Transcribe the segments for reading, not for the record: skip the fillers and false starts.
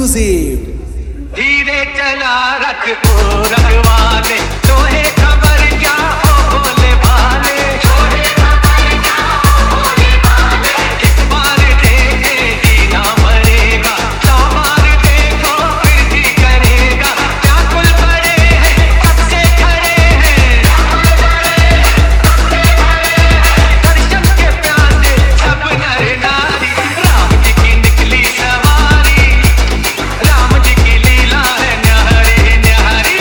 exclusive. धीरे चला रख ओ रखवाले, तोहे खबर क्या हो भोले भाले, इस बार देखेगी ना मरेगा, 100 बार देखो फिर भी करेगा, क्या कुल पड़े हैं कब से खड़े हैं, दर्शन के प्यासे सब नर नारी, राम जी की निकली सवारी, राम जी की लीला है न्यारी न्यारी,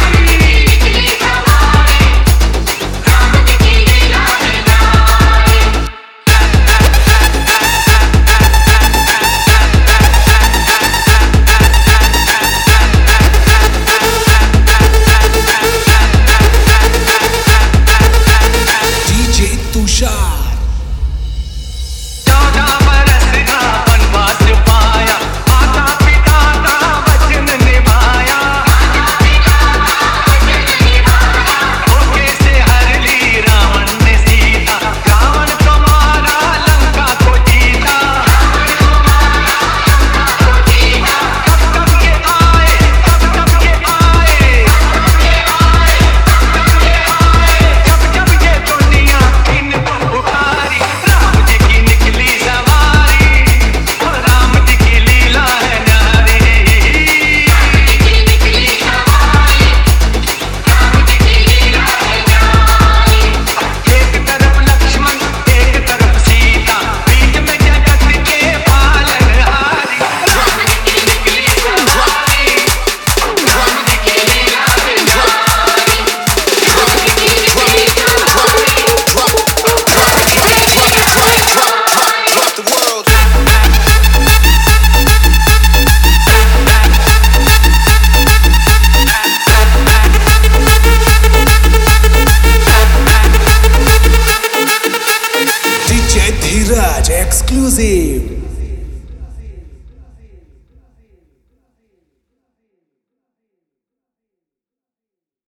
DJ Tushar. 14 बरस का वनवास पाया, माता पिता का वचन निभाया, धोखे से हर ली रावण ने सीता, रावण को मारा लंका को जीता, कब कब ये आए कब कब ये आए, जब जब ये दुनिया इनको पुकारी, राम जी की निकली सवारी, और राम जी की लीला है न्यारी, एक तरफ लक्ष्मण एक तरफ सीता, बीच में जगत के पालनहारी, राम जी की निकली सवारी, राम जी की लीला है Drop the world. DJ Dhiraj exclusive.